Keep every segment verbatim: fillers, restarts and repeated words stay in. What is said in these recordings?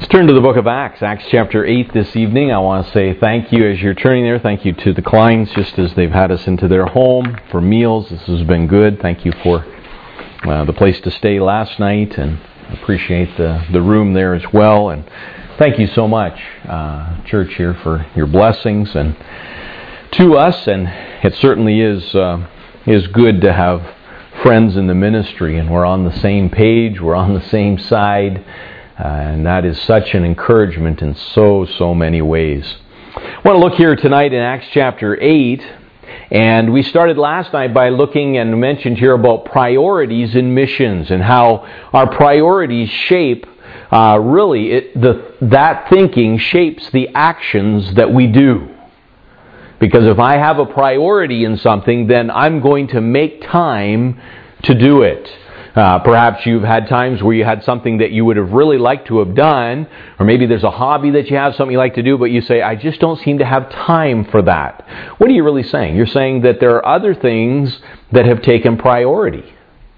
Let's turn to the book of Acts, Acts chapter eight this evening. I want to say thank you as you're turning there. Thank you to the Kleins, just as they've had us into their home for meals. This has been good. Thank you for uh, the place to stay last night, and appreciate the, the room there as well. And thank you so much, uh, church here, for your blessings and to us. And it certainly is uh, is good to have friends in the ministry, and we're on the same page. We're on the same side. Uh, and that is such an encouragement in so, so many ways. I want to look here tonight in Acts chapter eight. And we started last night by looking and mentioned here about priorities in missions and how our priorities shape, uh, really, it, the, that thinking shapes the actions that we do. Because if I have a priority in something, then I'm going to make time to do it. Uh, perhaps you've had times where you had something that you would have really liked to have done, or maybe there's a hobby that you have, something you like to do, but you say, I just don't seem to have time for that. What are you really saying? You're saying that there are other things that have taken priority.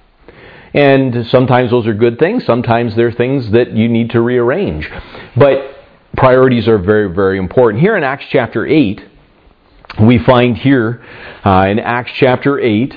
And sometimes those are good things. Sometimes they're things that you need to rearrange. But priorities are very, very important. Here in Acts chapter eight, we find here uh, in Acts chapter eight,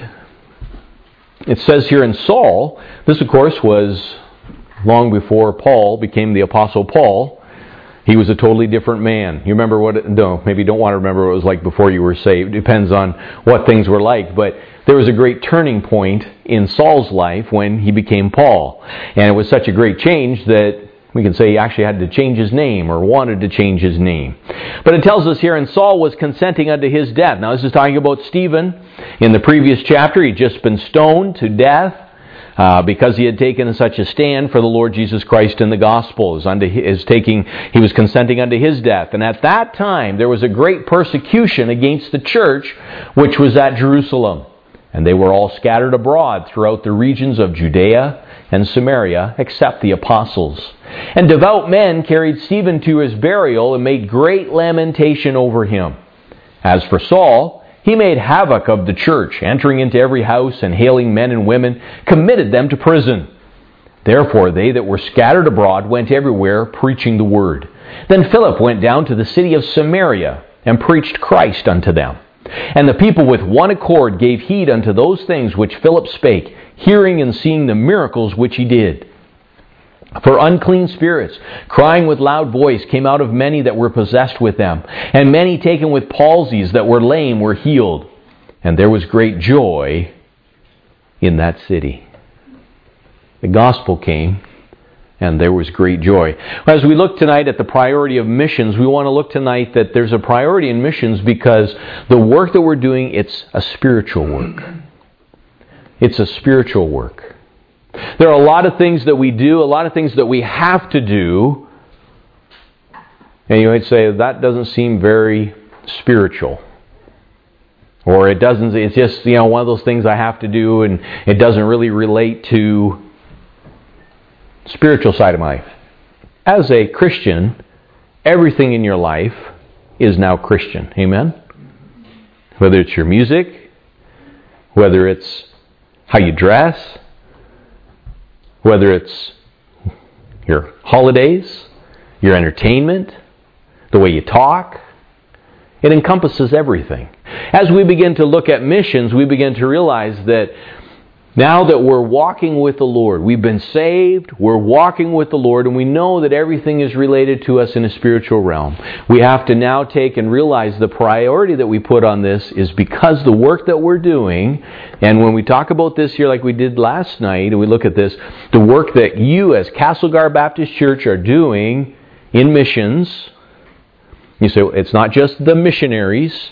it says here in Saul, this of course was long before Paul became the Apostle Paul. He was a totally different man. You remember what, no, maybe you don't want to remember what it was like before you were saved. It depends on what things were like. But there was a great turning point in Saul's life when he became Paul. And it was such a great change that we can say he actually had to change his name, or wanted to change his name. But it tells us here, and Saul was consenting unto his death. Now this is talking about Stephen. In the previous chapter, he'd just been stoned to death uh, because he had taken such a stand for the Lord Jesus Christ in the gospel. Is unto his taking, he was consenting unto his death. And at that time, there was a great persecution against the church, which was at Jerusalem. And they were all scattered abroad throughout the regions of Judea and Samaria, except the apostles. And devout men carried Stephen to his burial and made great lamentation over him. As for Saul, he made havoc of the church, entering into every house and hailing men and women, committed them to prison. Therefore they that were scattered abroad went everywhere preaching the word. Then Philip went down to the city of Samaria and preached Christ unto them. And the people with one accord gave heed unto those things which Philip spake, hearing and seeing the miracles which he did. For unclean spirits, crying with loud voice, came out of many that were possessed with them. And many taken with palsies that were lame were healed. And there was great joy in that city. The gospel came, and there was great joy. As we look tonight at the priority of missions, we want to look tonight that there's a priority in missions because the work that we're doing, it's a spiritual work. It's a spiritual work. There are a lot of things that we do, a lot of things that we have to do, and you might say, that doesn't seem very spiritual. Or it doesn't, it's just, you know, one of those things I have to do, and it doesn't really relate to spiritual side of my life. As a Christian, everything in your life is now Christian. Amen? Whether it's your music, whether it's how you dress, whether it's your holidays, your entertainment, the way you talk, it encompasses everything. As we begin to look at missions, we begin to realize that now that we're walking with the Lord, we've been saved, we're walking with the Lord, and we know that everything is related to us in a spiritual realm. We have to now take and realize the priority that we put on this is because the work that we're doing, and when we talk about this here like we did last night, and we look at this, the work that you as Castlegar Baptist Church are doing in missions, you say, it's not just the missionaries,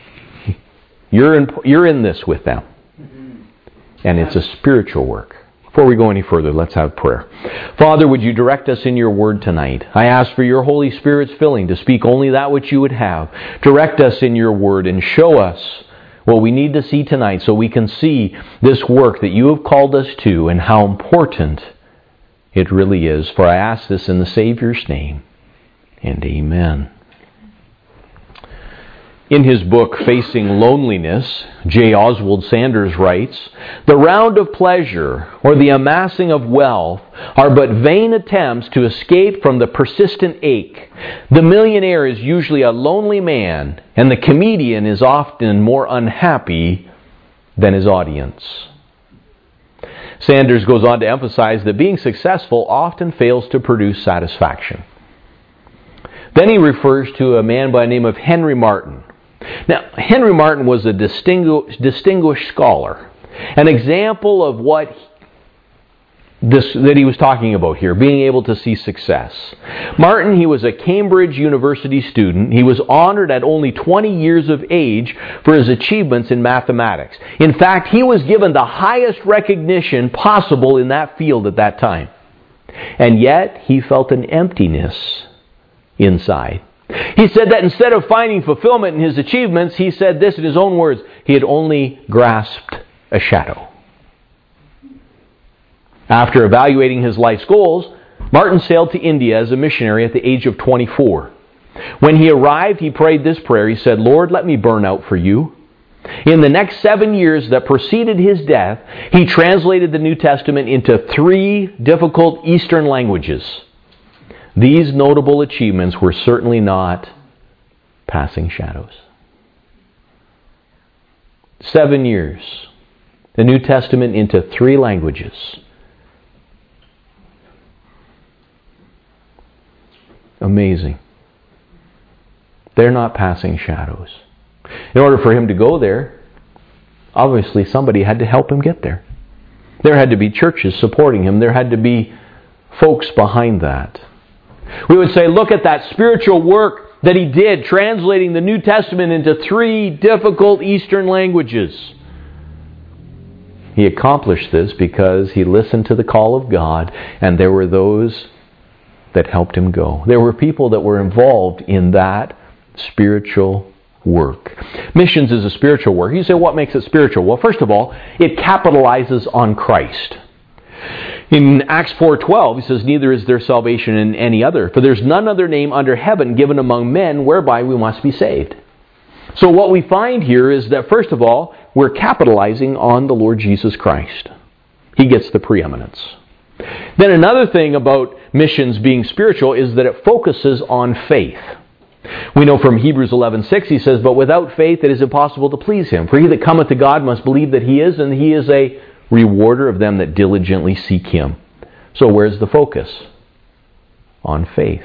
you're in, you're in this with them. And it's a spiritual work. Before we go any further, let's have prayer. Father, would you direct us in your word tonight? I ask for your Holy Spirit's filling to speak only that which you would have. Direct us in your word and show us what we need to see tonight so we can see this work that you have called us to and how important it really is. For I ask this in the Savior's name. And amen. In his book, Facing Loneliness, J. Oswald Sanders writes, "The round of pleasure or the amassing of wealth are but vain attempts to escape from the persistent ache. The millionaire is usually a lonely man, and the comedian is often more unhappy than his audience." Sanders goes on to emphasize that being successful often fails to produce satisfaction. Then he refers to a man by the name of Henry Martyn. Now, Henry Martyn was a distingu- distinguished scholar, an example of what this, that he was talking about here, being able to see success. Martyn, he was a Cambridge University student. He was honored at only twenty years of age for his achievements in mathematics. In fact, he was given the highest recognition possible in that field at that time. And yet, he felt an emptiness inside. He said that instead of finding fulfillment in his achievements, he said this in his own words, he had only grasped a shadow. After evaluating his life's goals, Martyn sailed to India as a missionary at the age of twenty-four. When he arrived, he prayed this prayer. He said, "Lord, let me burn out for you." In the next seven years that preceded his death, he translated the New Testament into three difficult Eastern languages. These notable achievements were certainly not passing shadows. Seven years. The New Testament into three languages. Amazing. They're not passing shadows. In order for him to go there, obviously somebody had to help him get there. There had to be churches supporting him. There had to be folks behind that. We would say, look at that spiritual work that he did, translating the New Testament into three difficult Eastern languages. He accomplished this because he listened to the call of God, and there were those that helped him go. There were people that were involved in that spiritual work. Missions is a spiritual work. You say, what makes it spiritual? Well, first of all, it capitalizes on Christ. In Acts four twelve, he says, "Neither is there salvation in any other, for there's none other name under heaven given among men whereby we must be saved." So what we find here is that, first of all, we're capitalizing on the Lord Jesus Christ. He gets the preeminence. Then another thing about missions being spiritual is that it focuses on faith. We know from Hebrews eleven six, he says, "But without faith it is impossible to please him. For he that cometh to God must believe that he is, and he is a rewarder of them that diligently seek him." So where's the focus? On faith.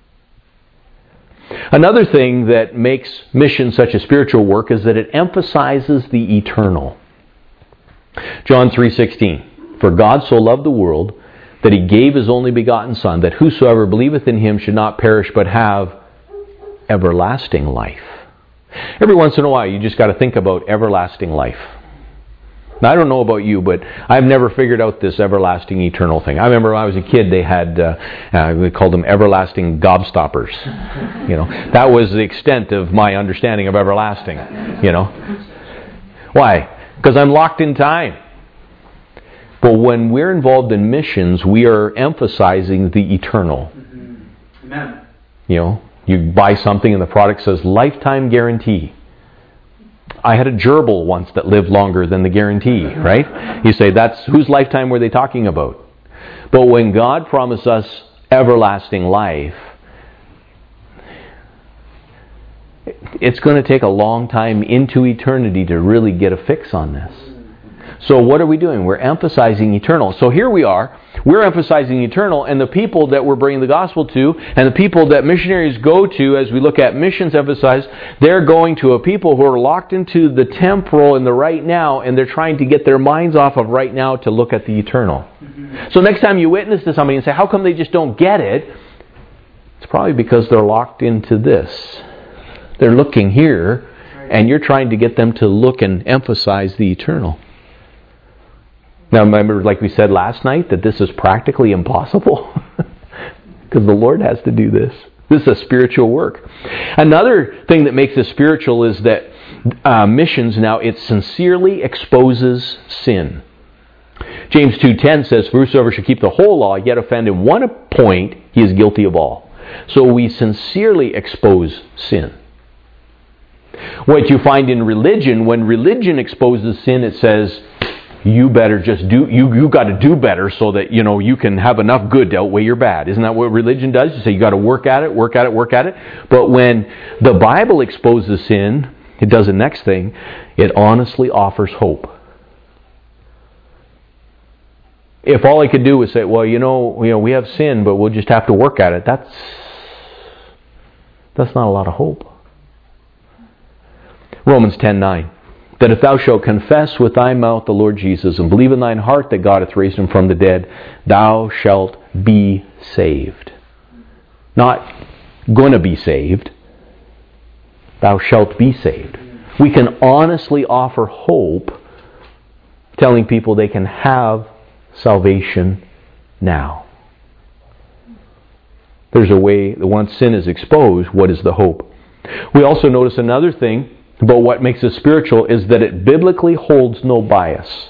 Another thing that makes mission such a spiritual work is that it emphasizes the eternal. John three sixteen, "For God so loved the world that he gave his only begotten Son, that whosoever believeth in him should not perish but have everlasting life." Every once in a while you just got to think about everlasting life. Now, I don't know about you, but I've never figured out this everlasting eternal thing. I remember when I was a kid, they had, uh, uh, they called them everlasting gobstoppers. You know, that was the extent of my understanding of everlasting. You know, why? Because I'm locked in time. But when we're involved in missions, we are emphasizing the eternal. Mm-hmm. Amen. You know, you buy something and the product says lifetime guarantee. I had a gerbil once that lived longer than the guarantee, right? You say, that's whose lifetime were they talking about? But when God promised us everlasting life, it's going to take a long time into eternity to really get a fix on this. So what are we doing? We're emphasizing eternal. So here we are. We're emphasizing eternal, and the people that we're bringing the gospel to, and the people that missionaries go to, as we look at missions emphasized, they're going to a people who are locked into the temporal and the right now, and they're trying to get their minds off of right now to look at the eternal. Mm-hmm. So next time you witness to somebody and say, how come they just don't get it? It's probably because they're locked into this. They're looking here, and you're trying to get them to look and emphasize the eternal. Now remember, like we said last night, that this is practically impossible. Because the Lord has to do this. This is a spiritual work. Another thing that makes this spiritual is that uh, missions now, it sincerely exposes sin. James two ten says, "For whosoever should keep the whole law, yet offend in one point, he is guilty of all." So we sincerely expose sin. What you find in religion, when religion exposes sin, it says, you better just do, you, you got to do better so that, you know, you can have enough good to outweigh your bad. Isn't that what religion does? You say you got to work at it, work at it, work at it. But when the Bible exposes sin, it does the next thing. It honestly offers hope. If all I could do was say, well, you know, you know, we have sin, but we'll just have to work at it, that's that's not a lot of hope. Romans ten nine. That if thou shalt confess with thy mouth the Lord Jesus, and believe in thine heart that God hath raised him from the dead, thou shalt be saved. Not gonna be saved. Thou shalt be saved. We can honestly offer hope, telling people they can have salvation now. There's a way that once sin is exposed, what is the hope? We also notice another thing about what makes it spiritual is that it biblically holds no bias.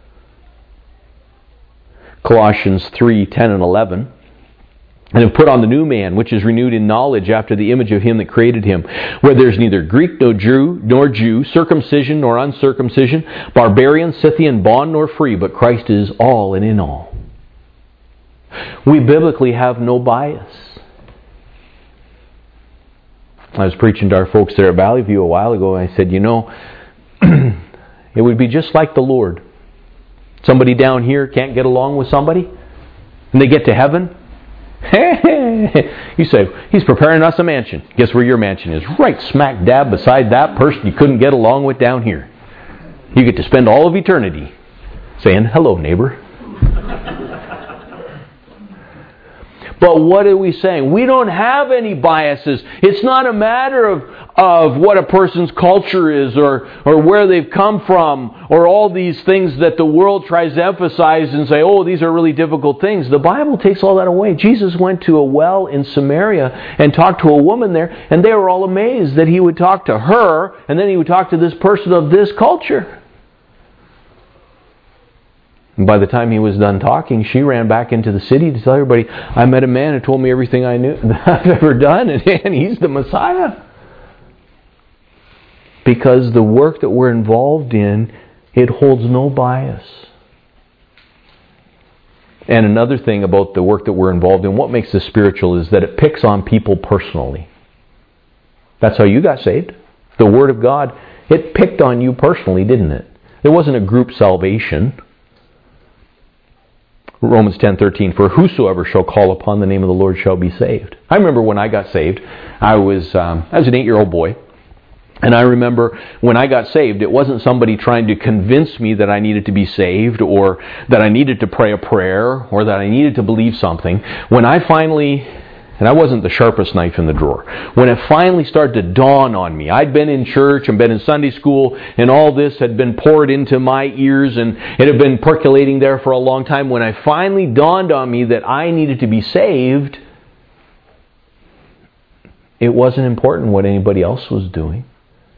Colossians three ten and eleven. And have put on the new man, which is renewed in knowledge after the image of him that created him, where there is neither Greek nor Jew, nor Jew, circumcision nor uncircumcision, barbarian, Scythian, bond nor free, but Christ is all and in all. We biblically have no bias. I was preaching to our folks there at Valley View a while ago, and I said, you know, it would be just like the Lord. Somebody down here can't get along with somebody, and they get to heaven. You say, he's preparing us a mansion. Guess where your mansion is? Right smack dab beside that person you couldn't get along with down here. You get to spend all of eternity saying, hello, neighbor. But what are we saying? We don't have any biases. It's not a matter of, of what a person's culture is or, or where they've come from or all these things that the world tries to emphasize and say, oh, these are really difficult things. The Bible takes all that away. Jesus went to a well in Samaria and talked to a woman there, and they were all amazed that he would talk to her and then he would talk to this person of this culture. And by the time he was done talking, she ran back into the city to tell everybody, I met a man who told me everything I knew that I've ever done, and, and he's the Messiah. Because the work that we're involved in, it holds no bias. And another thing about the work that we're involved in, what makes this spiritual, is that it picks on people personally. That's how you got saved. The Word of God, it picked on you personally, didn't it? There wasn't a group salvation. Romans ten thirteen, for whosoever shall call upon the name of the Lord shall be saved. I remember when I got saved, I was um, I was an eight-year-old boy, and I remember when I got saved, it wasn't somebody trying to convince me that I needed to be saved or that I needed to pray a prayer or that I needed to believe something. When I finally, and I wasn't the sharpest knife in the drawer, when it finally started to dawn on me, I'd been in church and been in Sunday school, and all this had been poured into my ears, and it had been percolating there for a long time. When I finally dawned on me that I needed to be saved, it wasn't important what anybody else was doing.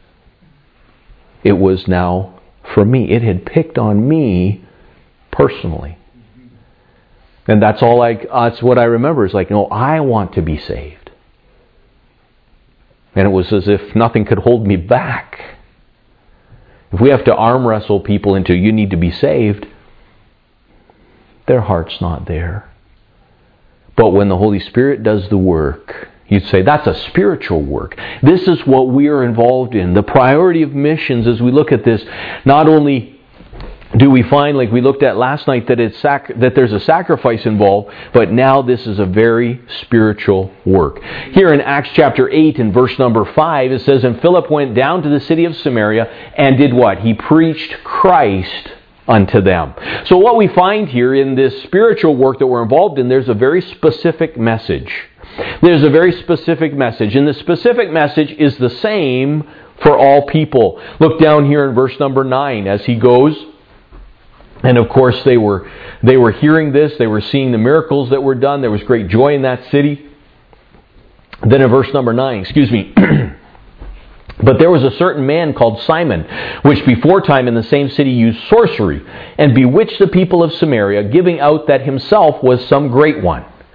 It was now for me. It had picked on me personally. And that's all I, that's what I remember. It's like, no, I want to be saved. And it was as if nothing could hold me back. If we have to arm wrestle people into, you need to be saved, their heart's not there. But when the Holy Spirit does the work, you'd say, that's a spiritual work. This is what we are involved in. The priority of missions, as we look at this, not only do we find, like we looked at last night, that it's sac- that there's a sacrifice involved, but now this is a very spiritual work. Here in Acts chapter eight and verse number five, it says, and Philip went down to the city of Samaria and did what? He preached Christ unto them. So what we find here in this spiritual work that we're involved in, there's a very specific message. There's a very specific message, and the specific message is the same for all people. Look down here in verse number nine as he goes. And of course they were they were hearing this, they were seeing the miracles that were done, there was great joy in that city. Then in verse number nine, excuse me, but there was a certain man called Simon, which before time in the same city used sorcery, and bewitched the people of Samaria, giving out that himself was some great one.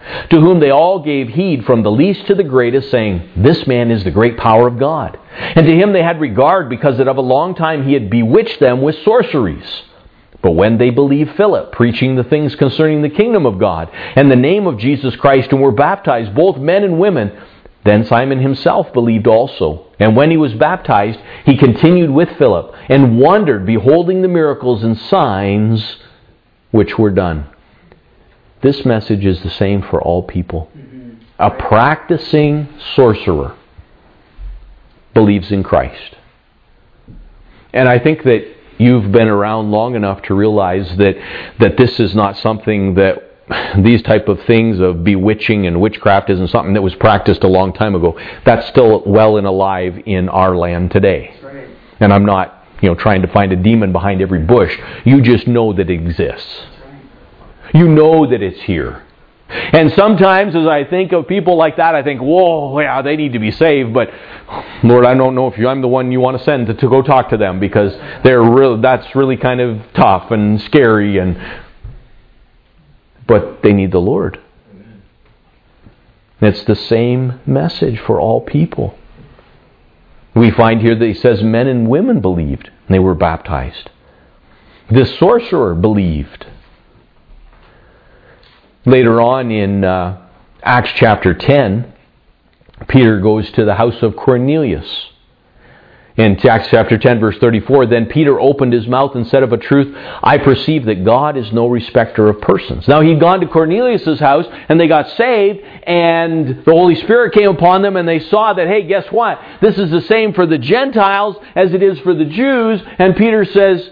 to whom they all gave heed from the least to the greatest, saying, This man is the great power of God. And to him they had regard, because that of a long time he had bewitched them with sorceries. But when they believed Philip, preaching the things concerning the kingdom of God, and the name of Jesus Christ, and were baptized, both men and women, then Simon himself believed also. And when he was baptized, he continued with Philip, and wondered, beholding the miracles and signs which were done. This message is the same for all people. A practicing sorcerer believes in Christ. And I think that you've been around long enough to realize that, that this is not something that these type of things of bewitching and witchcraft isn't something that was practiced a long time ago. That's still well and alive in our land today. Right. And I'm not, you know, trying to find a demon behind every bush. You just know that it exists. Right. You know that it's here. And sometimes as I think of people like that, I think, whoa, yeah, they need to be saved. But Lord, I don't know if you, I'm the one you want to send to, to go talk to them, because they're real, that's really kind of tough and scary. And But they need the Lord. Amen. It's the same message for all people. We find here that he says men and women believed, and they were baptized. The sorcerer believed. Later on in uh, Acts chapter ten, Peter goes to the house of Cornelius. In Acts chapter ten, verse thirty-four, Then Peter opened his mouth and said, Of a truth, I perceive that God is no respecter of persons. Now he'd gone to Cornelius' house, and they got saved, and the Holy Spirit came upon them, and they saw that, hey, guess what? This is the same for the Gentiles as it is for the Jews. And Peter says,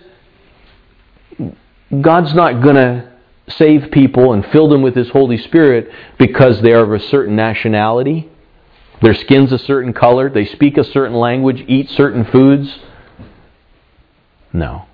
God's not going to save people and fill them with His Holy Spirit because they are of a certain nationality. Their skin's a certain color. They speak a certain language, eat certain foods. No.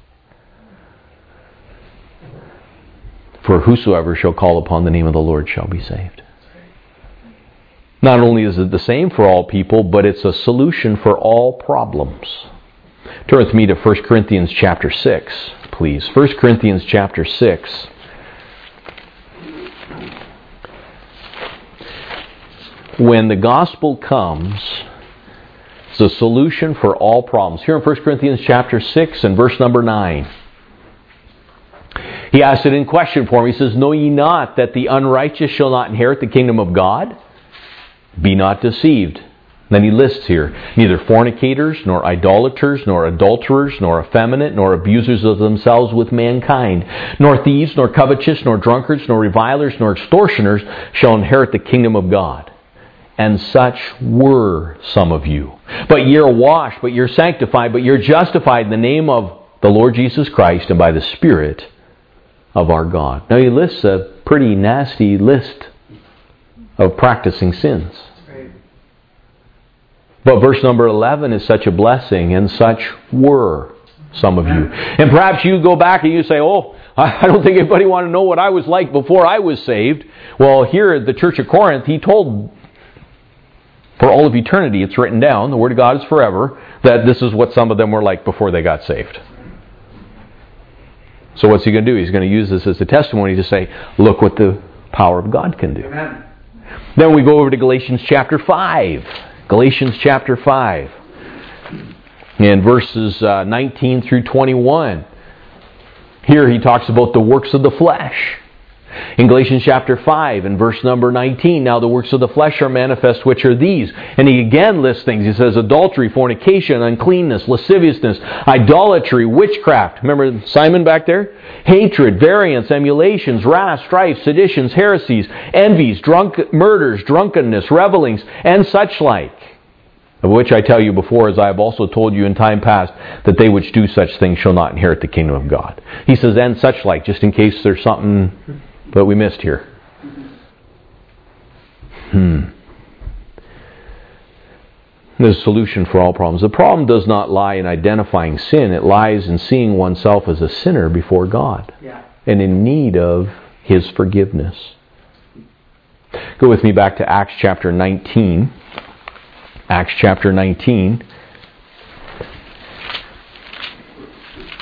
For whosoever shall call upon the name of the Lord shall be saved. Not only is it the same for all people, but it's a solution for all problems. Turn with me to First Corinthians chapter six, please. First Corinthians chapter six. When the gospel comes, it's a solution for all problems. Here in First Corinthians chapter six and verse number nine. He asks it in question form. He says, Know ye not that the unrighteous shall not inherit the kingdom of God? Be not deceived. Then he lists here, neither fornicators, nor idolaters, nor adulterers, nor effeminate, nor abusers of themselves with mankind, nor thieves, nor covetous, nor drunkards, nor revilers, nor extortioners shall inherit the kingdom of God. And such were some of you. But ye are washed, but ye are sanctified, but ye are justified in the name of the Lord Jesus Christ and by the Spirit of our God. Now he lists a pretty nasty list of practicing sins. But verse number eleven is such a blessing, and such were some of you. And perhaps you go back and you say, oh, I don't think anybody want to know what I was like before I was saved. Well, here at the Church of Corinth, he told, for all of eternity, it's written down, the Word of God is forever, that this is what some of them were like before they got saved. So what's he going to do? He's going to use this as a testimony to say, look what the power of God can do. Amen. Then we go over to Galatians chapter five. Galatians chapter five. And verses uh, nineteen through twenty-one. Here he talks about the works of the flesh. In Galatians chapter five and verse number nineteen, now the works of the flesh are manifest, which are these. And he again lists things. He says adultery, fornication, uncleanness, lasciviousness, idolatry, witchcraft. Remember Simon back there? Hatred, variance, emulations, wrath, strife, seditions, heresies, envies, drunk, murders, drunkenness, revelings, and such like. Of which I tell you before, as I have also told you in time past, that they which do such things shall not inherit the kingdom of God. He says, and such like, just in case there's something that we missed here. Hmm. There's a solution for all problems. The problem does not lie in identifying sin. It lies in seeing oneself as a sinner before God. Yeah. And in need of His forgiveness. Go with me back to Acts chapter nineteen. Acts chapter nineteen.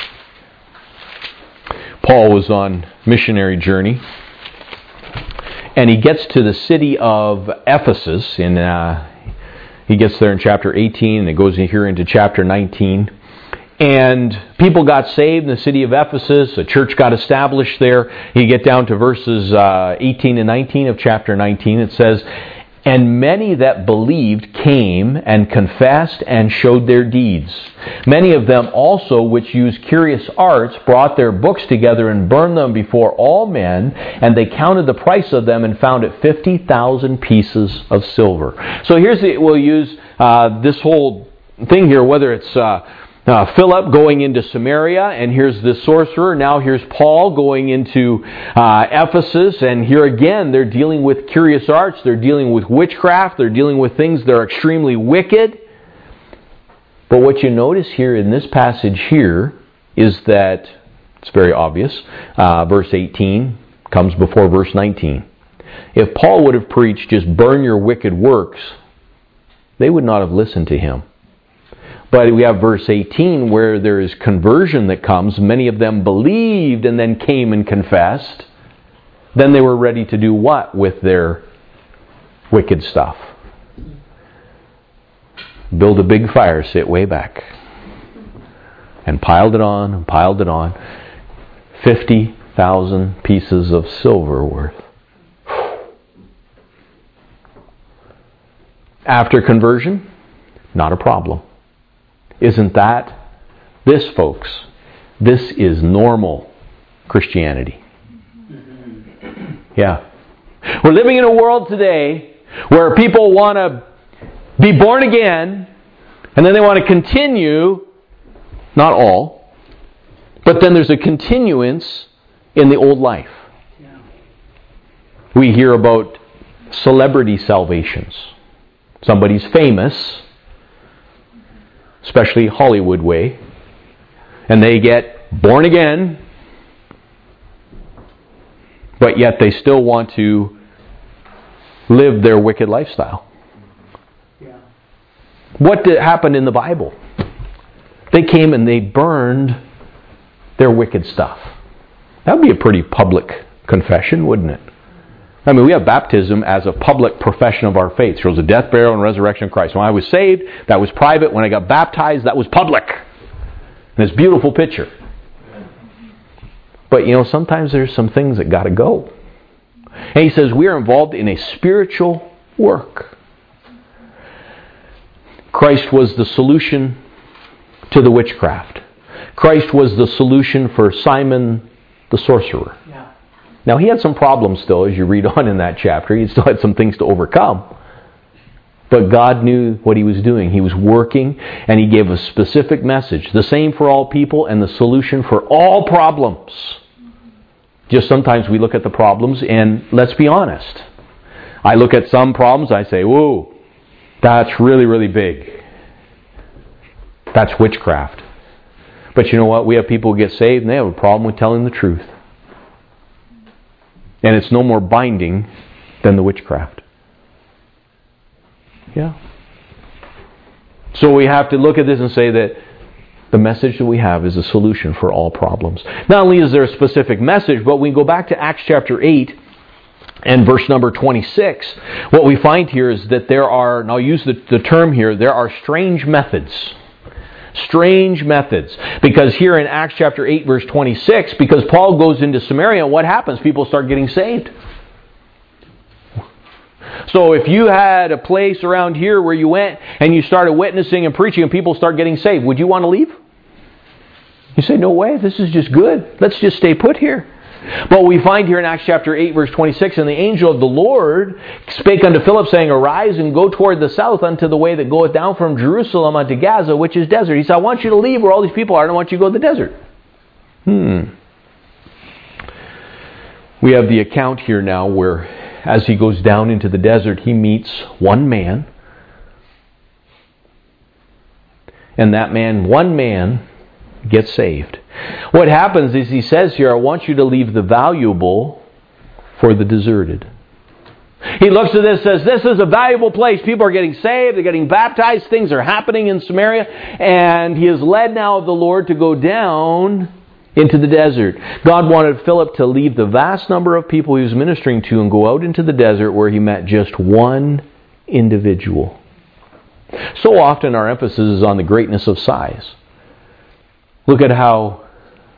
Paul was on missionary journey. and he gets to the city of Ephesus. In uh, he gets there in chapter eighteen, and it goes in here into chapter nineteen. And people got saved in the city of Ephesus. A church got established there. You get down to verses uh, eighteen and nineteen of chapter nineteen. It says, "And many that believed came and confessed and showed their deeds. Many of them also which used curious arts brought their books together and burned them before all men. And they counted the price of them and found it fifty thousand pieces of silver." So here's the, we'll use uh, this whole thing here, whether it's uh, Uh, Philip going into Samaria, and here's the sorcerer. Now here's Paul going into uh, Ephesus, and here again they're dealing with curious arts, they're dealing with witchcraft, they're dealing with things that are extremely wicked. But what you notice here in this passage here is that, it's very obvious, uh, verse eighteen comes before verse nineteen. If Paul would have preached, just burn your wicked works, they would not have listened to him. But we have verse eighteen where there is conversion that comes. Many of them believed and then came and confessed. Then they were ready to do what with their wicked stuff? Build a big fire, sit way back. And piled it on and piled it on. fifty thousand pieces of silver worth. After conversion, not a problem. Isn't that this, folks? This is normal Christianity. Yeah. We're living in a world today where people want to be born again, and then they want to continue, not all, but then there's a continuance in the old life. We hear about celebrity salvations. Somebody's famous, especially Hollywood way, and they get born again, but yet they still want to live their wicked lifestyle. Yeah. What did happen in the Bible? They came and they burned their wicked stuff. That would be a pretty public confession, wouldn't it? I mean, we have baptism as a public profession of our faith. It shows the death, burial, and resurrection of Christ. When I was saved, that was private. When I got baptized, that was public. And it's a beautiful picture. But, you know, sometimes there's some things that got to go. And he says we are involved in a spiritual work. Christ was the solution to the witchcraft. Christ was the solution for Simon the sorcerer. Yeah. Now, he had some problems still, as you read on in that chapter. He still had some things to overcome. But God knew what he was doing. He was working, and he gave a specific message. The same for all people, and the solution for all problems. Just sometimes we look at the problems, and let's be honest. I look at some problems, I say, whoa, that's really, really big. That's witchcraft. But you know what? We have people who get saved, and they have a problem with telling the truth. And it's no more binding than the witchcraft. Yeah. So we have to look at this and say that the message that we have is a solution for all problems. Not only is there a specific message, but we go back to Acts chapter eight and verse number twenty-six. What we find here is that there are, and I'll use the, the term here, there are strange methods. Strange methods. Because here in Acts chapter eight verse twenty-six, because Paul goes into Samaria, what happens? People start getting saved. So if you had a place around here where you went and you started witnessing and preaching and people start getting saved, would you want to leave? You say, no way, this is just good. Let's just stay put here. But we find here in Acts chapter eight verse twenty-six, and the angel of the Lord spake unto Philip, saying, Arise and go toward the south unto the way that goeth down from Jerusalem unto Gaza, which is desert. He said, I want you to leave where all these people are, and I want you to go to the desert. Hmm. We have the account here now where as he goes down into the desert, he meets one man. And that man, one man, gets saved. What happens is he says here, I want you to leave the valuable for the deserted. He looks at this and says, this is a valuable place. People are getting saved. They're getting baptized. Things are happening in Samaria. And he is led now of the Lord to go down into the desert. God wanted Philip to leave the vast number of people he was ministering to and go out into the desert where he met just one individual. So often our emphasis is on the greatness of size. Look at how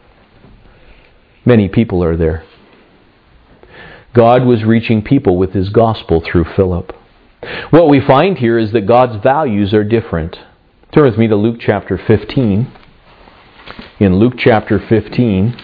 many people are there. God was reaching people with His gospel through Philip. What we find here is that God's values are different. Turn with me to Luke chapter fifteen. In Luke chapter fifteen,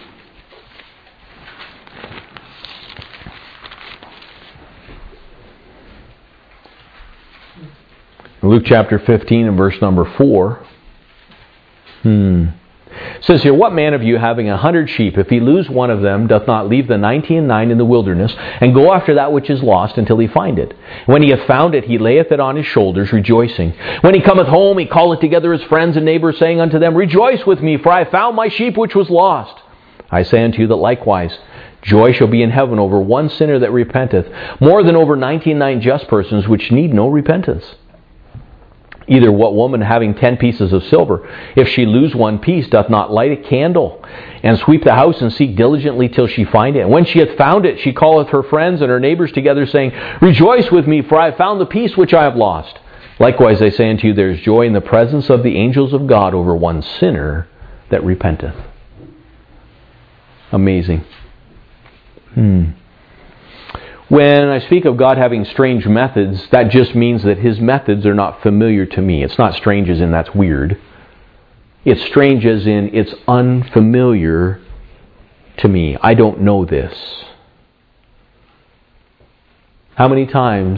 Luke chapter fifteen and verse number four. Hmm. It says here, "What man of you having a hundred sheep, if he lose one of them, doth not leave the ninety and nine in the wilderness, and go after that which is lost until he find it? When he hath found it, he layeth it on his shoulders, rejoicing. When he cometh home, he calleth together his friends and neighbors, saying unto them, Rejoice with me, for I have found my sheep which was lost. I say unto you that likewise joy shall be in heaven over one sinner that repenteth, more than over ninety and nine just persons which need no repentance. Either what woman having ten pieces of silver, if she lose one piece, doth not light a candle, and sweep the house, and seek diligently till she find it? And when she hath found it, she calleth her friends and her neighbors together, saying, Rejoice with me, for I have found the piece which I have lost. Likewise I say unto you, there is joy in the presence of the angels of God over one sinner that repenteth." Amazing. Hmm. When I speak of God having strange methods, that just means that His methods are not familiar to me. It's not strange as in that's weird. It's strange as in it's unfamiliar to me. I don't know this. How many times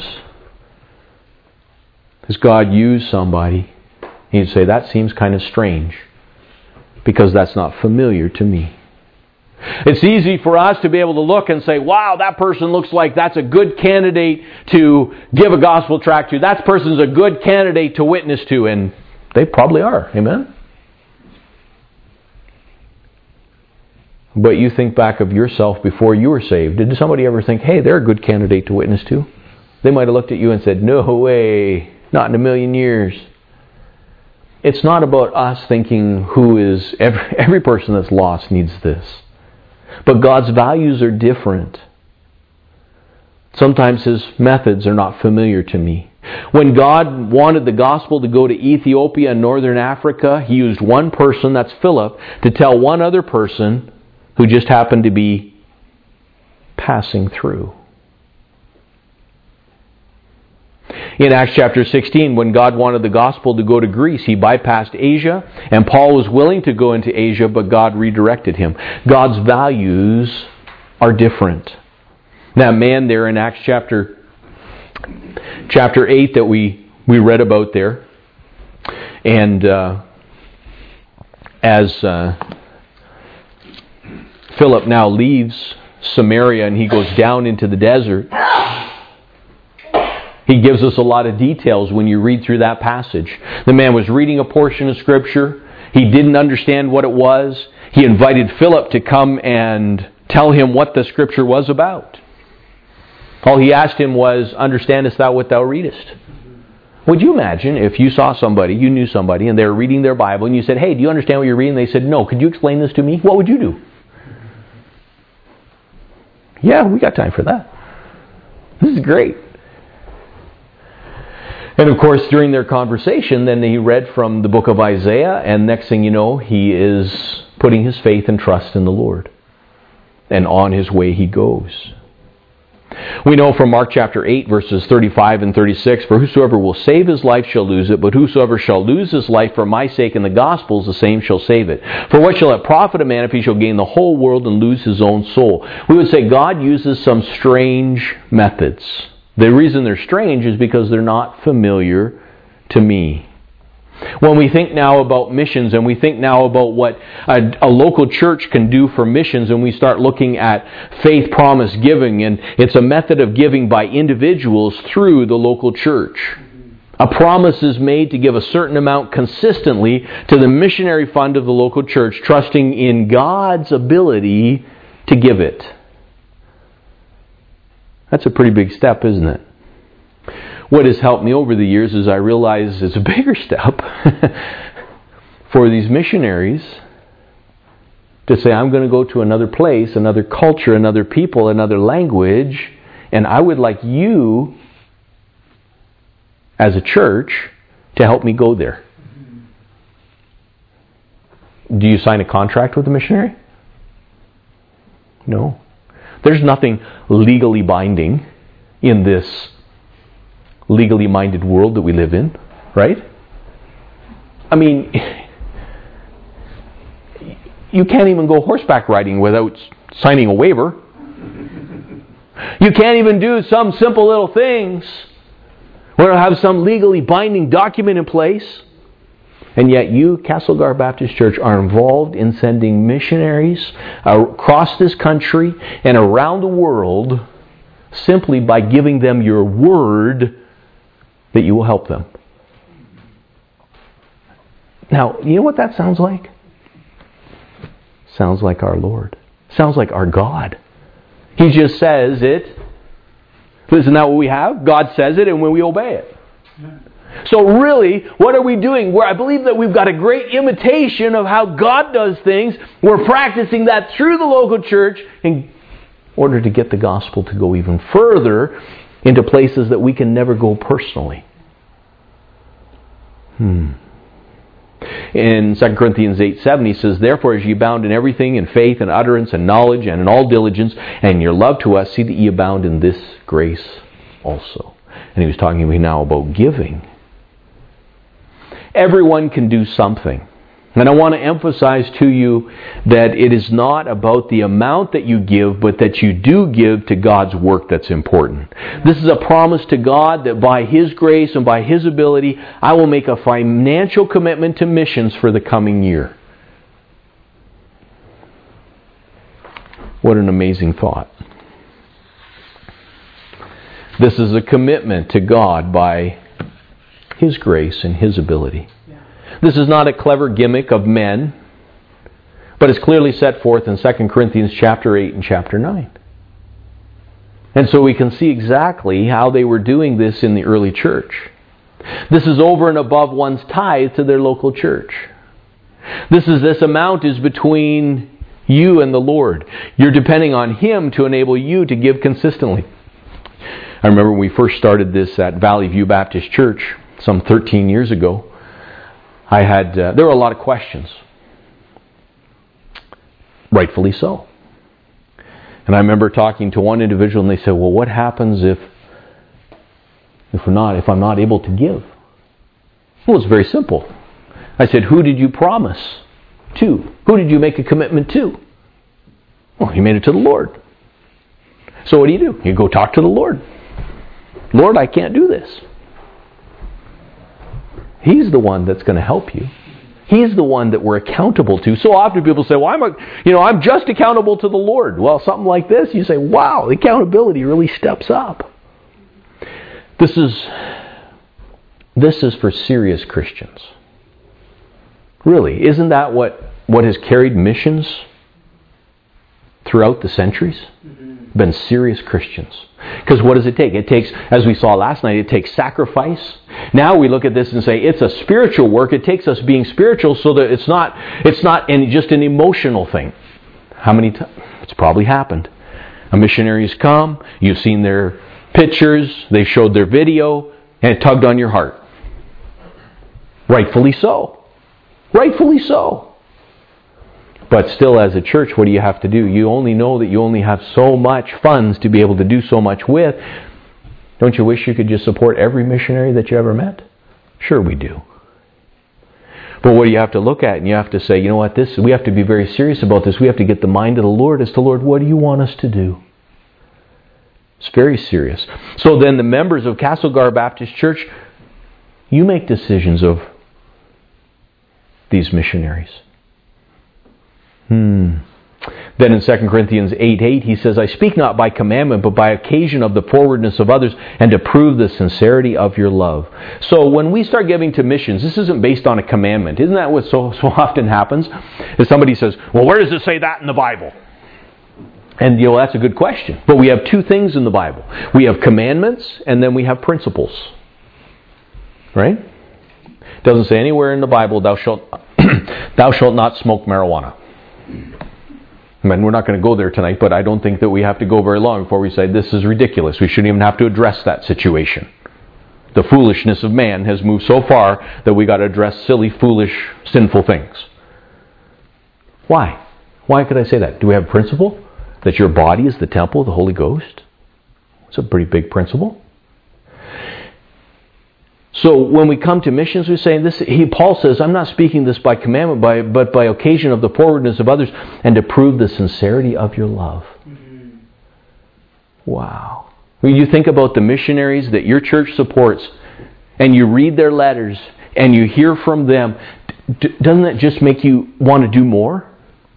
has God used somebody and you'd say, that seems kind of strange because that's not familiar to me? It's easy for us to be able to look and say, wow, that person looks like that's a good candidate to give a gospel tract to. That person's a good candidate to witness to. And they probably are. Amen? But you think back of yourself before you were saved. Did somebody ever think, hey, they're a good candidate to witness to? They might have looked at you and said, no way, not in a million years. It's not about us thinking who is, every, every person that's lost needs this. But God's values are different. Sometimes His methods are not familiar to me. When God wanted the gospel to go to Ethiopia and northern Africa, He used one person, that's Philip, to tell one other person who just happened to be passing through. In Acts chapter sixteen, when God wanted the gospel to go to Greece, He bypassed Asia, and Paul was willing to go into Asia, but God redirected him. God's values are different. That man there in Acts chapter chapter eight that we, we read about there, and uh, as uh, Philip now leaves Samaria and he goes down into the desert, he gives us a lot of details when you read through that passage. The man was reading a portion of Scripture. He didn't understand what it was. He invited Philip to come and tell him what the Scripture was about. All he asked him was, understandest thou what thou readest? Would you imagine if you saw somebody, you knew somebody, and they were reading their Bible, and you said, hey, do you understand what you're reading? They said, no. Could you explain this to me? What would you do? Yeah, we got time for that. This is great. And of course, during their conversation, then he read from the book of Isaiah, and next thing you know, he is putting his faith and trust in the Lord. And on his way he goes. We know from Mark chapter eight, verses thirty-five and thirty-six, For whosoever will save his life shall lose it, but whosoever shall lose his life for my sake and the gospel's, the same shall save it. For what shall it profit a man if he shall gain the whole world and lose his own soul? We would say God uses some strange methods. The reason they're strange is because they're not familiar to me. When we think now about missions and we think now about what a, a local church can do for missions, and we start looking at faith promise giving, and it's a method of giving by individuals through the local church. A promise is made to give a certain amount consistently to the missionary fund of the local church, trusting in God's ability to give it. That's a pretty big step, isn't it? What has helped me over the years is I realize it's a bigger step for these missionaries to say, I'm going to go to another place, another culture, another people, another language, and I would like you, as a church, to help me go there. Do you sign a contract with a missionary? No. There's nothing legally binding in this legally minded world that we live in, right? I mean, you can't even go horseback riding without signing a waiver. You can't even do some simple little things without have some legally binding document in place. And yet you, Castlegar Baptist Church, are involved in sending missionaries across this country and around the world simply by giving them your word that you will help them. Now, you know what that sounds like? Sounds like our Lord. Sounds like our God. He just says it. Isn't that what we have? God says it and when we obey it. So really, what are we doing? Where I believe that we've got a great imitation of how God does things. We're practicing that through the local church in order to get the gospel to go even further into places that we can never go personally. Hmm. In Second Corinthians eight seven, he says, Therefore, as ye abound in everything, in faith and utterance and knowledge and in all diligence, and in your love to us, see that ye abound in this grace also. And he was talking to me now about giving. Everyone can do something. And I want to emphasize to you that it is not about the amount that you give, but that you do give to God's work that's important. This is a promise to God that by His grace and by His ability, I will make a financial commitment to missions for the coming year. What an amazing thought. This is a commitment to God by His grace and His ability. This is not a clever gimmick of men, but it's clearly set forth in Second Corinthians chapter eight and chapter nine. And so we can see exactly how they were doing this in the early church. This is over and above one's tithe to their local church. This is this amount is between you and the Lord. You're depending on Him to enable you to give consistently. I remember when we first started this at Valley View Baptist Church some thirteen years ago. I had uh, there were a lot of questions, rightfully so. And I remember talking to one individual, and they said, "Well, what happens if if we're not if I'm not able to give?" Well, it's very simple. I said, "Who did you promise to? Who did you make a commitment to?" Well, you made it to the Lord. So what do you do? You go talk to the Lord. Lord, I can't do this. He's the one that's going to help you. He's the one that we're accountable to. So often people say, well, I'm a, you know, I'm just accountable to the Lord. Well, something like this, you say, wow, the accountability really steps up. This is, this is for serious Christians. Really, isn't that what, what has carried missions throughout the centuries? Been serious Christians. Because what does it take? It takes, as we saw last night, it takes sacrifice. Now we look at this and say it's a spiritual work. It takes us being spiritual so that it's not it's not any, just an emotional thing. How many times? It's probably happened. A missionary's come, you've seen their pictures, they showed their video, and it tugged on your heart. Rightfully so. Rightfully so. But still, as a church, what do you have to do? You only know that you only have so much funds to be able to do so much with. Don't you wish you could just support every missionary that you ever met? Sure we do. But what do you have to look at? And you have to say, you know what, this we have to be very serious about this. We have to get the mind of the Lord as to, Lord, what do you want us to do? It's very serious. So then the members of Castlegar Baptist Church, you make decisions of these missionaries. Hmm. Then in Second Corinthians eight eight, he says, I speak not by commandment, but by occasion of the forwardness of others, and to prove the sincerity of your love. So when we start giving to missions, this isn't based on a commandment. Isn't that what so, so often happens? Is somebody says, well, where does it say that in the Bible? And, you know, that's a good question. But we have two things in the Bible. We have commandments, and then we have principles. Right? It doesn't say anywhere in the Bible, thou shalt, thou shalt not smoke marijuana. I mean, we're not going to go there tonight, but I don't think that we have to go very long before we say this is ridiculous. We shouldn't even have to address that situation. The foolishness of man has moved so far that we got to address silly, foolish, sinful things. Why? Why could I say that? Do we have a principle that your body is the temple of the Holy Ghost? It's a pretty big principle. So when we come to missions, we say this. He, Paul says, "I'm not speaking this by commandment, by, but by occasion of the forwardness of others, and to prove the sincerity of your love." Mm-hmm. Wow! When you think about the missionaries that your church supports, and you read their letters, and you hear from them, d- doesn't that just make you want to do more?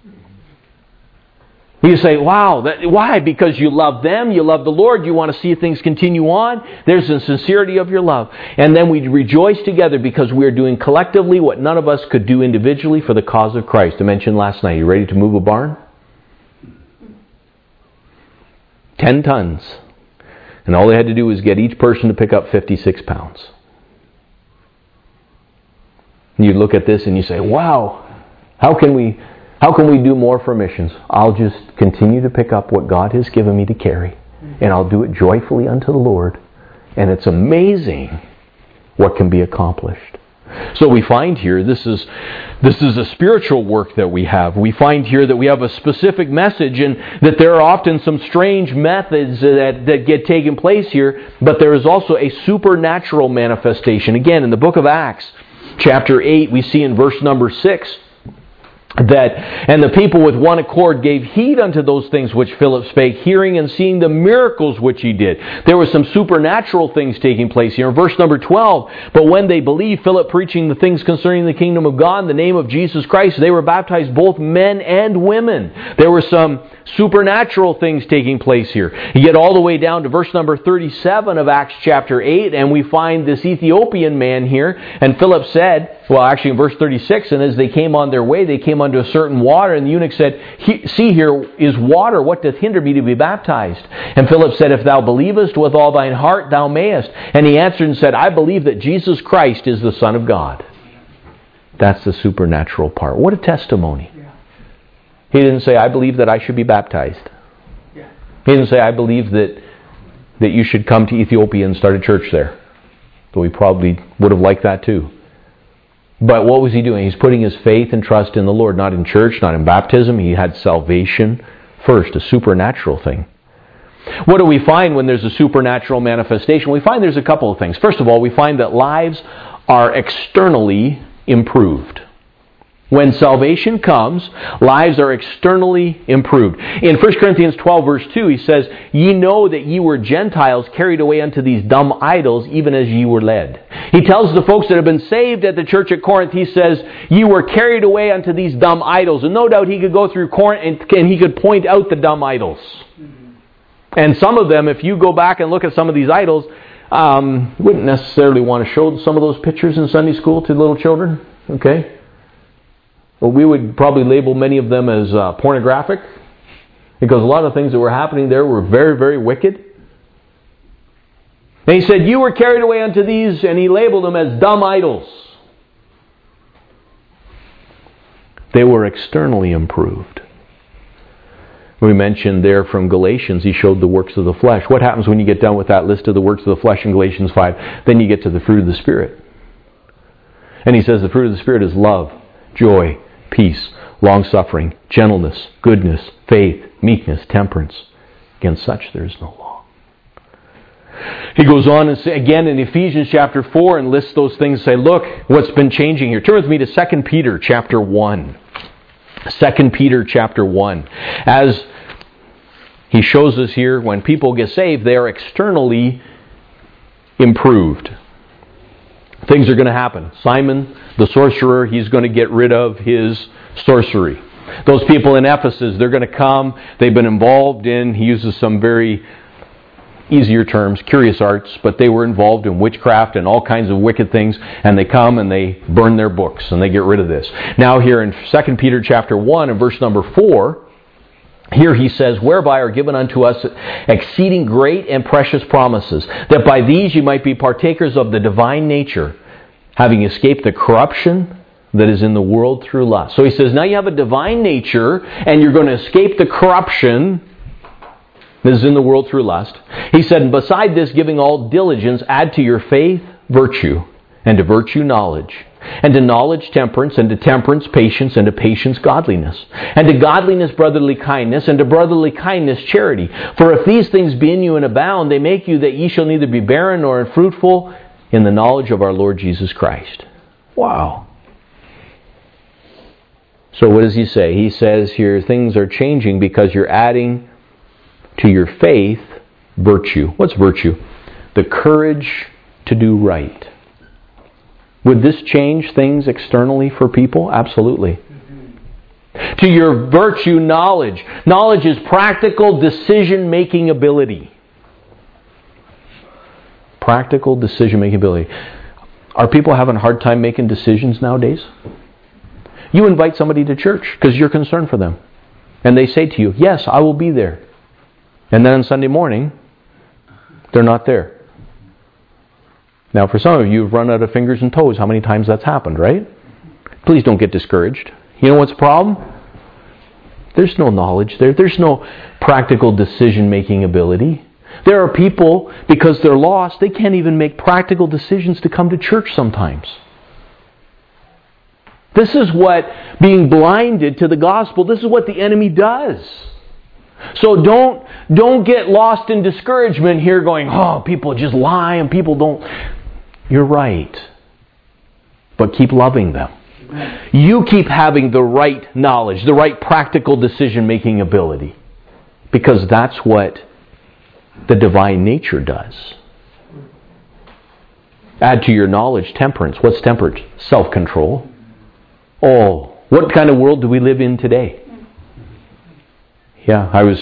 You say, wow, that, why? Because you love them, you love the Lord, you want to see things continue on. There's the sincerity of your love. And then we rejoice together because we are doing collectively what none of us could do individually for the cause of Christ. I mentioned last night, you ready to move a barn? Ten tons. And all they had to do was get each person to pick up fifty-six pounds. And you look at this and you say, wow, how can we... How can we do more for missions? I'll just continue to pick up what God has given me to carry, and I'll do it joyfully unto the Lord. And it's amazing what can be accomplished. So we find here, this is this is a spiritual work that we have. We find here that we have a specific message, and that there are often some strange methods that, that get taken place here, but there is also a supernatural manifestation. Again, in the book of Acts, chapter eight, we see in verse number six, that, and the people with one accord gave heed unto those things which Philip spake, hearing and seeing the miracles which he did. There were some supernatural things taking place here. In verse number twelve, but when they believed Philip preaching the things concerning the kingdom of God in the name of Jesus Christ, they were baptized, both men and women. There were some supernatural things taking place here. You get all the way down to verse number thirty-seven of Acts chapter eight, and we find this Ethiopian man here, and Philip said, well, actually in verse thirty-six, and as they came on their way, they came unto a certain water, and the eunuch said, see, here is water, what doth hinder me to be baptized? And Philip said, if thou believest with all thine heart, thou mayest. And he answered and said, I believe that Jesus Christ is the Son of God. That's the supernatural part. What a testimony. He didn't say, I believe that I should be baptized. He didn't say, I believe that, that you should come to Ethiopia and start a church there. Though he probably would have liked that too. But what was he doing? He's putting his faith and trust in the Lord, not in church, not in baptism. He had salvation first, a supernatural thing. What do we find when there's a supernatural manifestation? We find there's a couple of things. First of all, we find that lives are externally improved. When salvation comes, lives are externally improved. In First Corinthians twelve verse two, he says, ye know that ye were Gentiles carried away unto these dumb idols, even as ye were led. He tells the folks that have been saved at the church at Corinth, he says, ye were carried away unto these dumb idols. And no doubt he could go through Corinth and, and he could point out the dumb idols. Mm-hmm. And some of them, if you go back and look at some of these idols, um, wouldn't necessarily want to show some of those pictures in Sunday school to little children. Okay? Well, we would probably label many of them as uh, pornographic, because a lot of things that were happening there were very, very wicked. And he said, you were carried away unto these, and he labeled them as dumb idols. They were externally improved. We mentioned there from Galatians, he showed the works of the flesh. What happens when you get done with that list of the works of the flesh in Galatians five? Then you get to the fruit of the Spirit. And he says the fruit of the Spirit is love, joy, peace, long-suffering, gentleness, goodness, faith, meekness, temperance. Against such there is no law. He goes on and say, again in Ephesians chapter four and lists those things and say, look, what's been changing here. Turn with me to Second Peter chapter one. Second Peter chapter one. As he shows us here, when people get saved, they are externally improved. Things are going to happen. Simon, the sorcerer, he's going to get rid of his sorcery. Those people in Ephesus, they're going to come. They've been involved in, he uses some very easier terms, curious arts, but they were involved in witchcraft and all kinds of wicked things, and they come and they burn their books and they get rid of this. Now here in Second Peter chapter one and verse number four, here he says, whereby are given unto us exceeding great and precious promises, that by these you might be partakers of the divine nature, having escaped the corruption that is in the world through lust. So he says, now you have a divine nature, and you're going to escape the corruption that is in the world through lust. He said, beside this, giving all diligence, add to your faith virtue, and to virtue knowledge, and to knowledge temperance, and to temperance patience, and to patience godliness, and to godliness brotherly kindness, and to brotherly kindness charity. For if these things be in you and abound, they make you that ye shall neither be barren nor unfruitful in the knowledge of our Lord Jesus Christ. Wow. So what does he say? He says here, things are changing because you're adding to your faith virtue. What's virtue? The courage to do right. Would this change things externally for people? Absolutely. Mm-hmm. To your virtue, knowledge. Knowledge is practical decision-making ability. Practical decision-making ability. Are people having a hard time making decisions nowadays? You invite somebody to church because you're concerned for them. And they say to you, yes, I will be there. And then on Sunday morning, they're not there. Now, for some of you, you've run out of fingers and toes how many times that's happened, right? Please don't get discouraged. You know what's the problem? There's no knowledge there. There's no practical decision-making ability. There are people, because they're lost, they can't even make practical decisions to come to church sometimes. This is what being blinded to the gospel, this is what the enemy does. So don't, don't get lost in discouragement here going, oh, people just lie and people don't. You're right. But keep loving them. You keep having the right knowledge, the right practical decision-making ability. Because that's what the divine nature does. Add to your knowledge temperance. What's temperance? Self-control. Oh, what kind of world do we live in today? Yeah, I was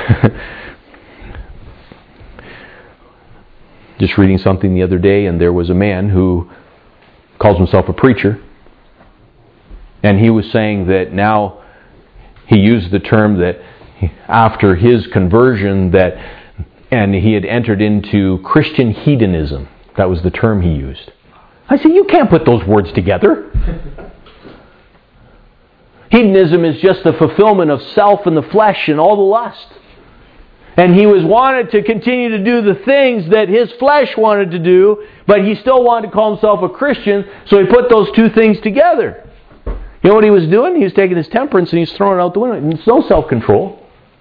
just reading something the other day, and there was a man who calls himself a preacher, and he was saying that now he used the term that after his conversion that and he had entered into Christian hedonism. That was the term he used. I said, you can't put those words together. Hedonism is just the fulfillment of self and the flesh and all the lust. And he was wanted to continue to do the things that his flesh wanted to do, but he still wanted to call himself a Christian, so he put those two things together. You know what he was doing? He was taking his temperance and he's throwing it out the window. It's no self-control.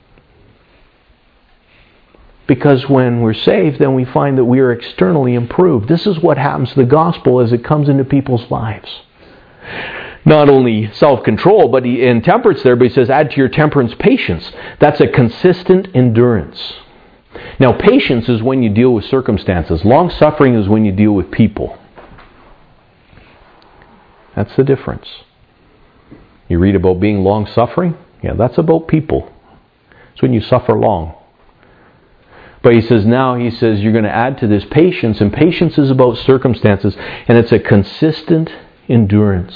Because when we're saved, then we find that we are externally improved. This is what happens to the gospel as it comes into people's lives. Not only self-control, but he, in temperance there, but he says, add to your temperance patience. That's a consistent endurance. Now, patience is when you deal with circumstances. Long-suffering is when you deal with people. That's the difference. You read about being long-suffering? Yeah, that's about people. It's when you suffer long. But he says now, he says, you're going to add to this patience, and patience is about circumstances, and it's a consistent endurance.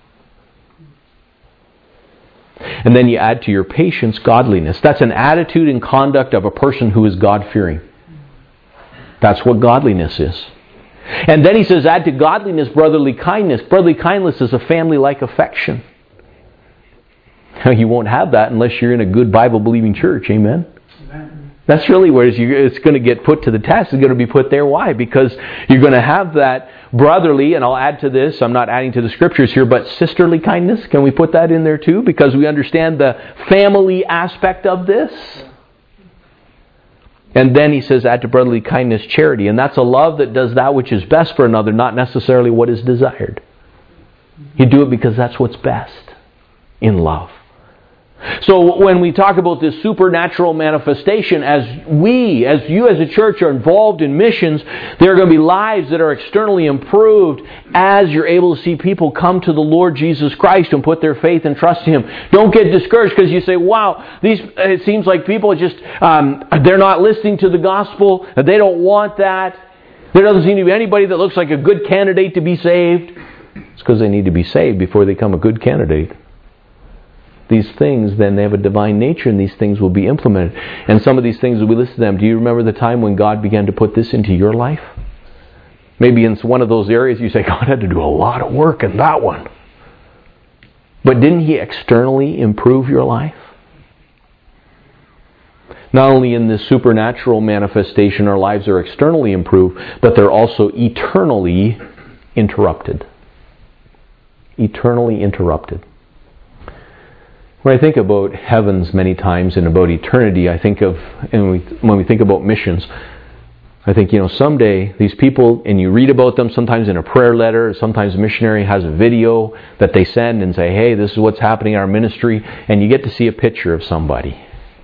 And then you add to your patience godliness. That's an attitude and conduct of a person who is God-fearing. That's what godliness is. And then he says, add to godliness brotherly kindness. Brotherly kindness is a family-like affection. Now, you won't have that unless you're in a good Bible-believing church. Amen? Amen. That's really where it's going to get put to the test. It's going to be put there. Why? Because you're going to have that brotherly, and I'll add to this, I'm not adding to the scriptures here, but sisterly kindness. Can we put that in there too? Because we understand the family aspect of this. And then he says, add to brotherly kindness charity. And that's a love that does that which is best for another, not necessarily what is desired. You do it because that's what's best in love. So when we talk about this supernatural manifestation, as we, as you as a church are involved in missions, there are going to be lives that are externally improved as you're able to see people come to the Lord Jesus Christ and put their faith and trust in Him. Don't get discouraged because you say, wow, these it seems like people just, um, they're not listening to the gospel, they don't want that. There doesn't seem to be anybody that looks like a good candidate to be saved. It's because they need to be saved before they become a good candidate. These things, then they have a divine nature, and these things will be implemented. And some of these things, we listen to them. Do you remember the time when God began to put this into your life? Maybe in one of those areas you say, God had to do a lot of work in that one. But didn't He externally improve your life? Not only in this supernatural manifestation our lives are externally improved, but they're also eternally interrupted. Eternally interrupted. When I think about heavens many times and about eternity, I think of, and we, when we think about missions, I think, you know, someday these people, and you read about them sometimes in a prayer letter, sometimes a missionary has a video that they send and say, hey, this is what's happening in our ministry, and you get to see a picture of somebody.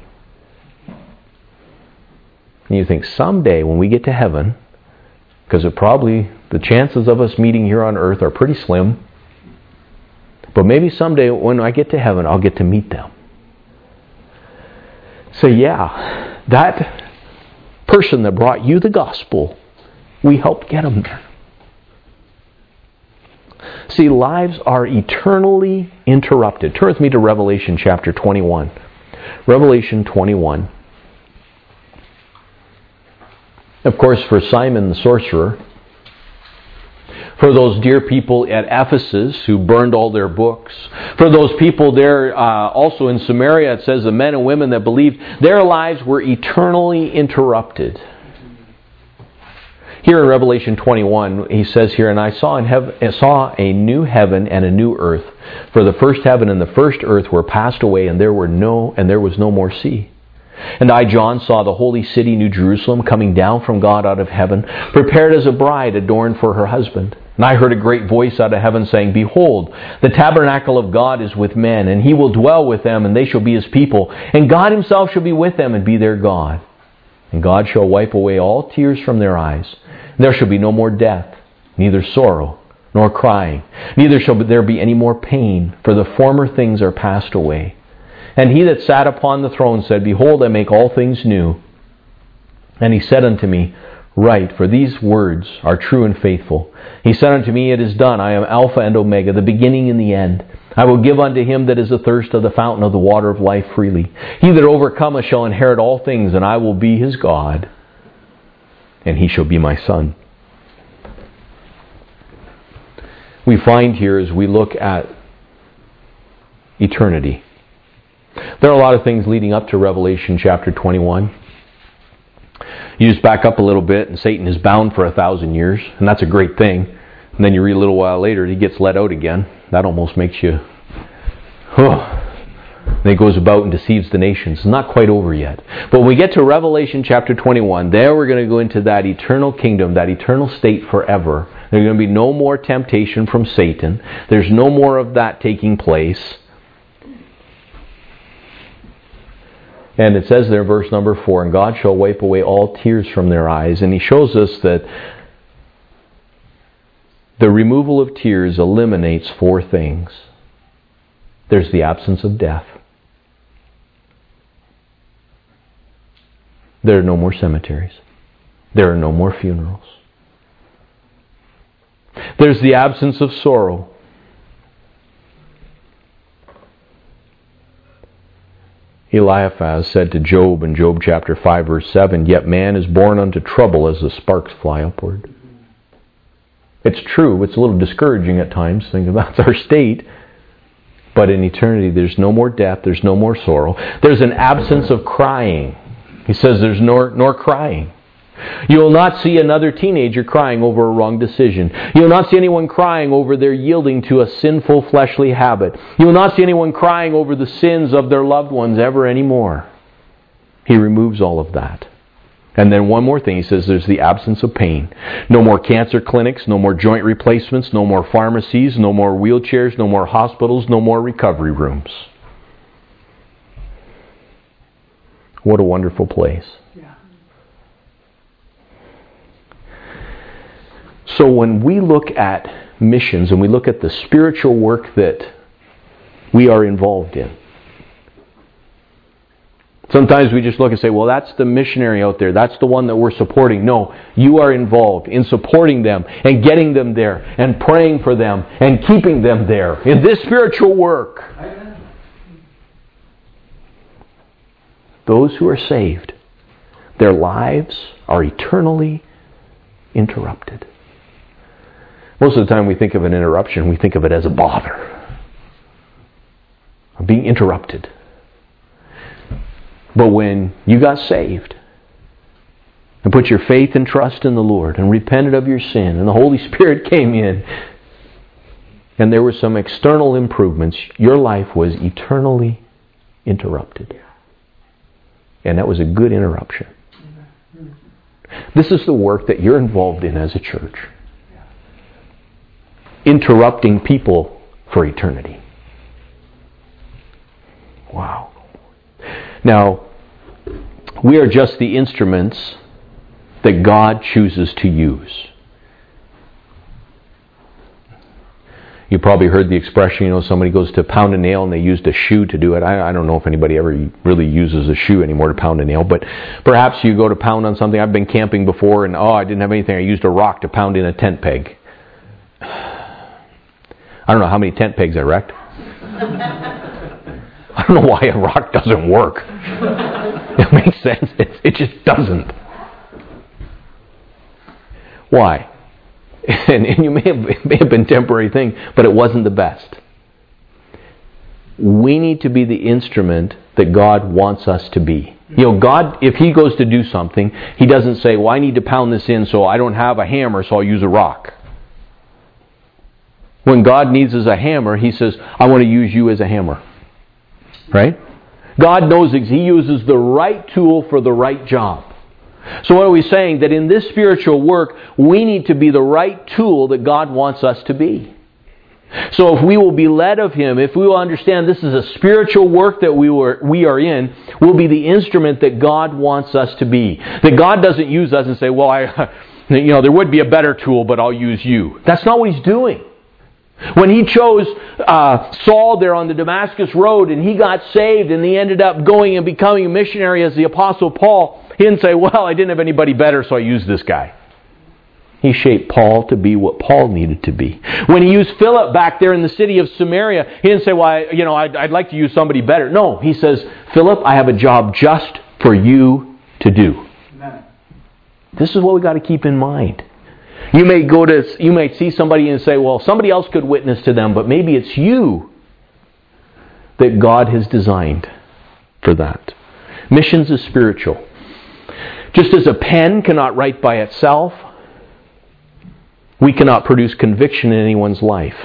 And you think, someday when we get to heaven, because it probably, the chances of us meeting here on earth are pretty slim, but maybe someday when I get to heaven, I'll get to meet them. So yeah, that person that brought you the gospel, we helped get them there. See, lives are eternally interrupted. Turn with me to Revelation chapter twenty-one. Revelation twenty-one. Of course, for Simon the sorcerer, for those dear people at Ephesus who burned all their books, for those people there uh, also in Samaria, it says the men and women that believed, their lives were eternally interrupted. Here in Revelation twenty-one, he says here, and I saw in heaven, I saw a new heaven and a new earth, for the first heaven and the first earth were passed away, and there were no and there was no more sea. And I, John, saw the holy city, New Jerusalem, coming down from God out of heaven, prepared as a bride adorned for her husband. And I heard a great voice out of heaven saying, behold, the tabernacle of God is with men, and He will dwell with them, and they shall be His people. And God Himself shall be with them and be their God. And God shall wipe away all tears from their eyes. And there shall be no more death, neither sorrow, nor crying. Neither shall there be any more pain, for the former things are passed away. And He that sat upon the throne said, behold, I make all things new. And He said unto me, write, for these words are true and faithful. He said unto me, it is done. I am Alpha and Omega, the beginning and the end. I will give unto him that is athirst of the fountain of the water of life freely. He that overcometh shall inherit all things, and I will be his God, and he shall be my son. We find here as we look at eternity, there are a lot of things leading up to Revelation chapter twenty-one. You just back up a little bit, and Satan is bound for a thousand years, and that's a great thing. And then you read a little while later, he gets let out again. That almost makes you, oh. And he goes about and deceives the nations. It's not quite over yet. But when we get to Revelation chapter twenty-one, there we're going to go into that eternal kingdom, that eternal state forever. There's going to be no more temptation from Satan. There's no more of that taking place. And it says there, verse number four, and God shall wipe away all tears from their eyes. And he shows us that the removal of tears eliminates four things. There's the absence of death. There are no more cemeteries. There are no more funerals. There's the absence of sorrow. Eliphaz said to Job in Job chapter five verse seven, yet man is born unto trouble as the sparks fly upward. It's true, it's a little discouraging at times, think that's our state. But in eternity there's no more death, there's no more sorrow. There's an absence of crying. He says there's nor, nor crying. You will not see another teenager crying over a wrong decision. You will not see anyone crying over their yielding to a sinful fleshly habit. You will not see anyone crying over the sins of their loved ones ever anymore. He removes all of that. And then one more thing, he says there's the absence of pain. No more cancer clinics, no more joint replacements, no more pharmacies, no more wheelchairs, no more hospitals, no more recovery rooms. What a wonderful place. Yeah. So when we look at missions and we look at the spiritual work that we are involved in, sometimes we just look and say, well, that's the missionary out there. That's the one that we're supporting. No, you are involved in supporting them and getting them there and praying for them and keeping them there in this spiritual work. Those who are saved, their lives are eternally interrupted. Most of the time we think of an interruption, we think of it as a bother. being interrupted. But when you got saved and put your faith and trust in the Lord and repented of your sin and the Holy Spirit came in and there were some external improvements, your life was eternally interrupted. And that was a good interruption. This is the work that you're involved in as a church. Interrupting people for eternity. Wow. Now, we are just the instruments that God chooses to use. You probably heard the expression, you know, somebody goes to pound a nail and they used a shoe to do it. I, I don't know if anybody ever really uses a shoe anymore to pound a nail, but perhaps you go to pound on something. I've been camping before and, oh, I didn't have anything. I used a rock to pound in a tent peg. I don't know how many tent pegs I wrecked. I don't know why a rock doesn't work. It makes sense. It, it just doesn't. Why? And, and you may have, it may have been a temporary thing, but it wasn't the best. We need to be the instrument that God wants us to be. You know, God, if He goes to do something, He doesn't say, well, I need to pound this in, so I don't have a hammer, so I'll use a rock. When God needs us a hammer, He says, I want to use you as a hammer. Right? God knows He uses the right tool for the right job. So what are we saying? That in this spiritual work, we need to be the right tool that God wants us to be. So if we will be led of Him, if we will understand this is a spiritual work that we were we are in, we'll be the instrument that God wants us to be. That God doesn't use us and say, well, I, you know, there would be a better tool, but I'll use you. That's not what He's doing. When He chose uh, Saul there on the Damascus road and he got saved and he ended up going and becoming a missionary as the Apostle Paul, he didn't say, well, I didn't have anybody better, so I used this guy. He shaped Paul to be what Paul needed to be. When He used Philip back there in the city of Samaria, He didn't say, well, I, you know, I'd, I'd like to use somebody better. No, He says, Philip, I have a job just for you to do. Amen. This is what we got to keep in mind. You may go to, you may see somebody and say, well, somebody else could witness to them, but maybe it's you that God has designed for that. Missions is spiritual. Just as a pen cannot write by itself, we cannot produce conviction in anyone's life.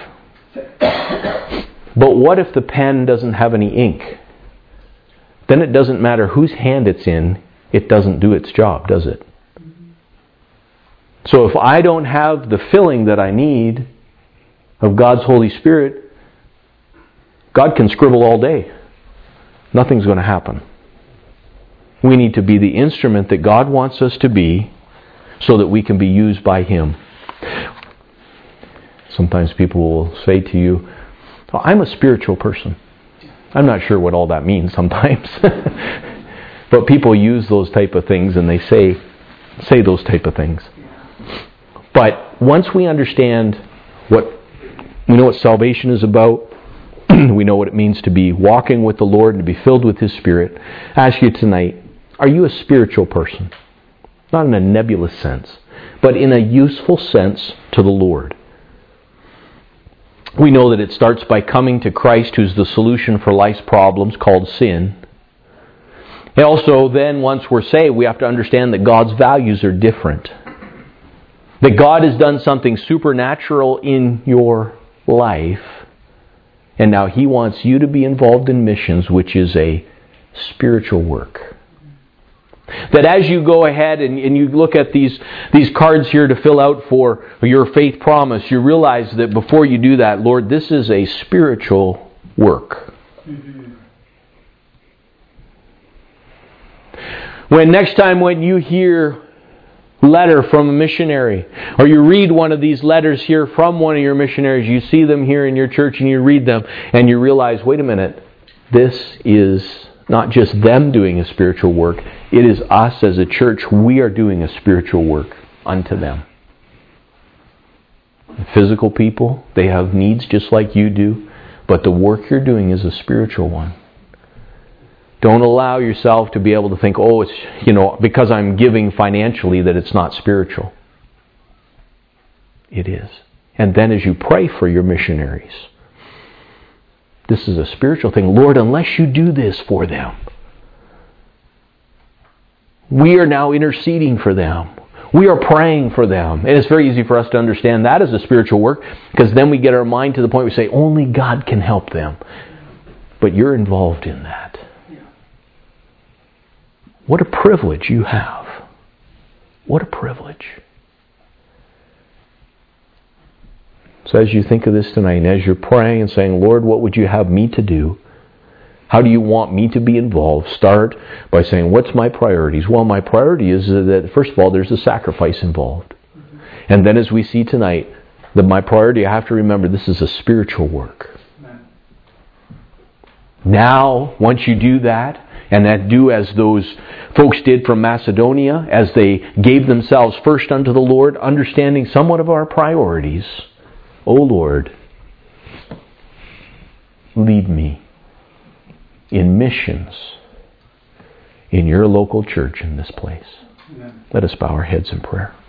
But what if the pen doesn't have any ink? Then it doesn't matter whose hand it's in, it doesn't do its job, does it? So if I don't have the filling that I need of God's Holy Spirit, God can scribble all day. Nothing's going to happen. We need to be the instrument that God wants us to be so that we can be used by Him. Sometimes people will say to you, oh, I'm a spiritual person. I'm not sure what all that means sometimes. But people use those type of things and they say, say those type of things. But once we understand what, we know what salvation is about, we know what it means to be walking with the Lord and to be filled with His Spirit, I ask you tonight, are you a spiritual person? Not in a nebulous sense, but in a useful sense to the Lord. We know that it starts by coming to Christ, who's the solution for life's problems, called sin. And also, then, once we're saved, we have to understand that God's values are different. That God has done something supernatural in your life, and now He wants you to be involved in missions, which is a spiritual work. That as you go ahead and, and you look at these, these cards here to fill out for your faith promise, you realize that before you do that, Lord, this is a spiritual work. Mm-hmm. When next time when you hear letter from a missionary, or you read one of these letters here from one of your missionaries, you see them here in your church and you read them and you realize, wait a minute, this is not just them doing a spiritual work, it is us as a church, we are doing a spiritual work unto them. Physical people, they have needs just like you do, but the work you're doing is a spiritual one. Don't allow yourself to be able to think, oh, it's, you know, because I'm giving financially that it's not spiritual. It is. And then as you pray for your missionaries, This is a spiritual thing. Lord, unless you do this for them, we are now interceding for them. We are praying for them. And it's very easy for us to understand that as a spiritual work, because then we get our mind to the point where we say, only God can help them. But you're involved in that. What a privilege you have. What a privilege. So as you think of this tonight, and as you're praying and saying, Lord, what would you have me to do? How do you want me to be involved? Start by saying, what's my priorities? Well, my priority is that, first of all, there's a sacrifice involved. Mm-hmm. And then as we see tonight, that my priority, I have to remember, this is a spiritual work. Amen. Now, once you do that, and that do as those folks did from Macedonia, as they gave themselves first unto the Lord, understanding somewhat of our priorities, O Lord, lead me in missions in your local church in this place. Amen. Let us bow our heads in prayer.